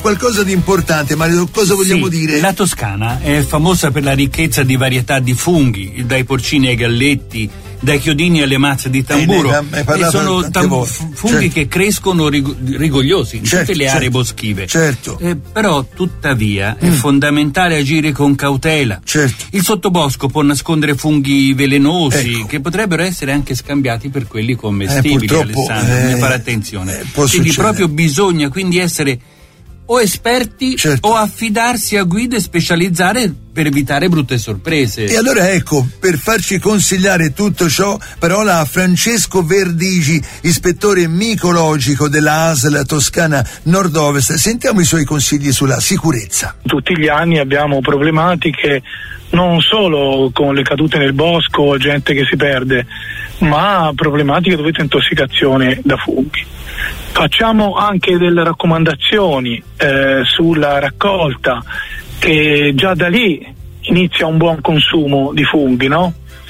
qualcosa di importante, Mario, cosa vogliamo dire? La Toscana è famosa per la ricchezza di varietà di funghi, dai porcini ai galletti, dai chiodini alle mazze di tamburo, e sono funghi che crescono rigogliosi in tutte le aree boschive. Però tuttavia è fondamentale agire con cautela. Il sottobosco può nascondere funghi velenosi che potrebbero essere anche scambiati per quelli commestibili, Alessandro, bisogna fare attenzione. Quindi proprio bisogna quindi essere o esperti o affidarsi a guide specializzate per evitare brutte sorprese. E allora ecco, per farci consigliare tutto ciò, parola a Francesco Verdigi, ispettore micologico della ASL Toscana Nord-Ovest. Sentiamo i suoi consigli sulla sicurezza. Tutti gli anni abbiamo problematiche non solo con le cadute nel bosco, gente che si perde, ma problematiche dovute a intossicazione da funghi. Facciamo anche delle raccomandazioni sulla raccolta, che già da lì inizia un buon consumo di funghi, no?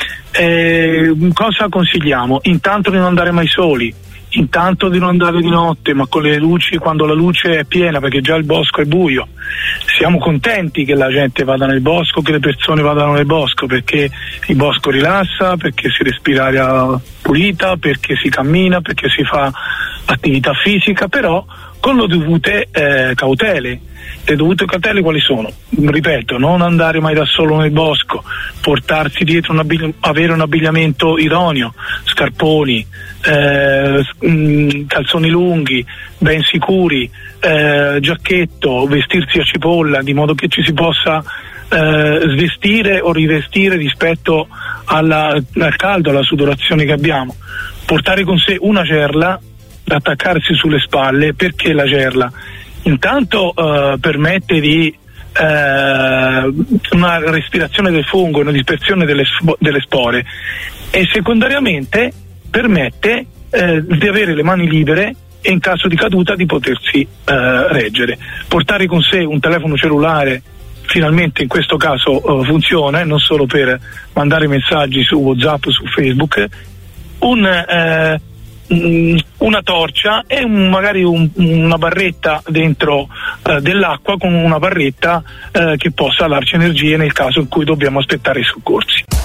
Cosa consigliamo? Intanto di non andare mai soli, intanto di non andare di notte, ma con le luci quando la luce è piena, perché già il bosco è buio. Siamo contenti che la gente vada nel bosco, che le persone vadano nel bosco, perché il bosco rilassa, perché si respira aria pulita, perché si cammina, perché si fa attività fisica, però con le dovute cautele. Le dovute cautele quali sono? Ripeto, non andare mai da solo nel bosco, portarsi dietro avere un abbigliamento idoneo, scarponi, calzoni lunghi, ben sicuri, giacchetto, vestirsi a cipolla, di modo che ci si possa svestire o rivestire rispetto al caldo, alla sudorazione che abbiamo. Portare con sé una cerla da attaccarsi sulle spalle, perché la cerla intanto permette di una respirazione del fungo, una dispersione delle spore, e secondariamente permette di avere le mani libere e in caso di caduta di potersi reggere. Portare con sé un telefono cellulare finalmente in questo caso funziona, non solo per mandare messaggi su WhatsApp, su Facebook, una torcia e magari una barretta dentro dell'acqua, con una barretta che possa darci energie nel caso in cui dobbiamo aspettare i soccorsi.